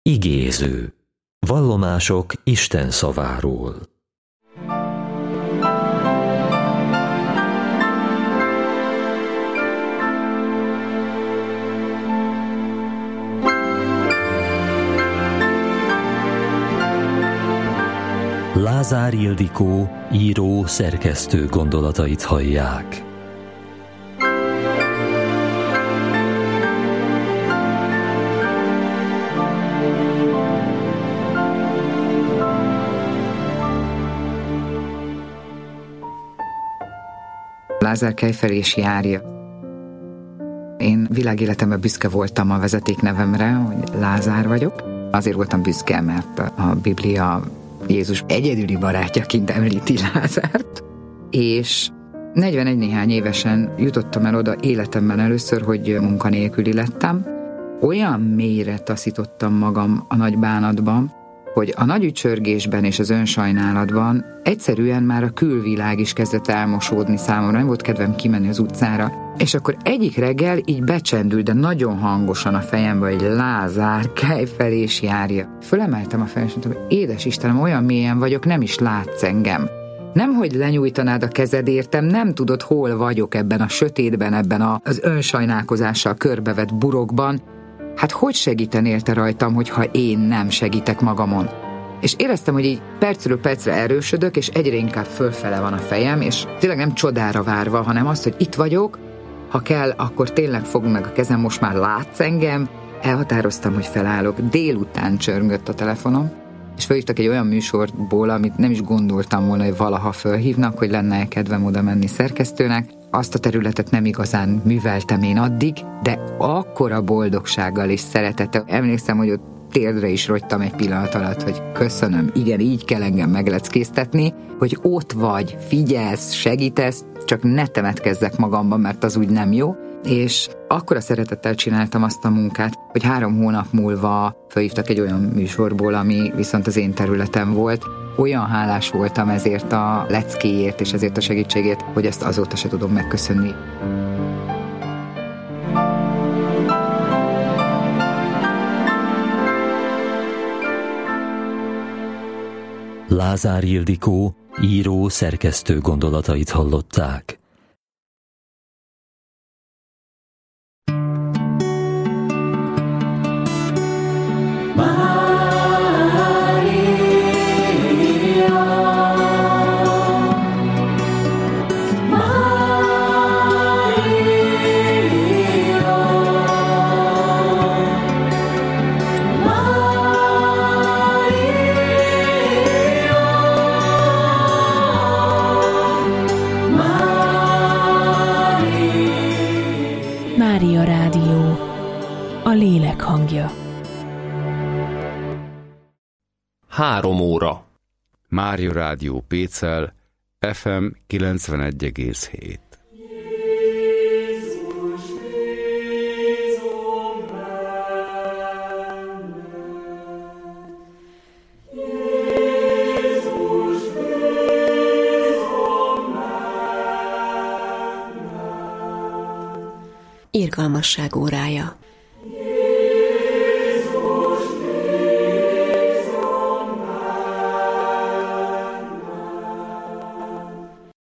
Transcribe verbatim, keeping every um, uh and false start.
Igéző. Vallomások Isten szaváról. Lázár Ildikó, író, szerkesztő gondolatait hallják. Lázár Kejfel és járja. Én világéletemben büszke voltam a vezetéknevemre, hogy Lázár vagyok. Azért voltam büszke, mert a Biblia Jézus egyedüli barátjaként említi Lázárt. És negyvenegy néhány évesen jutottam el oda életemben először, hogy munkanélküli lettem. Olyan mélyre taszítottam magam a nagy bánatban, hogy a nagy ücsörgésben és az önsajnálatban egyszerűen már a külvilág is kezdett elmosódni számomra, nem volt kedvem kimenni az utcára. És akkor egyik reggel így becsendült, de nagyon hangosan a fejembe, hogy Lázár, Kejfel és járja. Fölemeltem a fejem, és mondtam, édes Istenem, olyan mélyen vagyok, nem is látsz engem. Nemhogy lenyújtanád a kezed értem, nem tudod, hol vagyok ebben a sötétben, ebben az önsajnálkozással körbevett burokban. Hát hogy segítenél te rajtam, hogyha én nem segítek magamon? És éreztem, hogy így percről percre erősödök, és egyre inkább fölfele van a fejem, és tényleg nem csodára várva, hanem azt, hogy itt vagyok, ha kell, akkor tényleg fogd meg a kezem, most már látsz engem. Elhatároztam, hogy felállok. Délután csörgött a telefonom, és felhívtak egy olyan műsorból, amit nem is gondoltam volna, hogy valaha fölhívnak, hogy lenne kedvem oda menni szerkesztőnek. Azt a területet nem igazán műveltem én addig, de akkora boldogsággal és szeretettel. Emlékszem, hogy ott térdre is rogytam egy pillanat alatt, hogy köszönöm, igen, így kell engem megleckéztetni, hogy ott vagy, figyelsz, segítesz, csak ne temetkezzek magamban, mert az úgy nem jó. És akkora szeretettel csináltam azt a munkát, hogy három hónap múlva felhívtak egy olyan műsorból, ami viszont az én területem volt. Olyan hálás voltam ezért a leckéért és ezért a segítségért, hogy ezt azóta se tudom megköszönni. Lázár Ildikó, író, szerkesztő gondolatait hallották. Mária Rádió, a lélek hangja. Három óra. Mária Rádió Pécel, ef em kilencvenegy egész hét. Irgalmasság órája.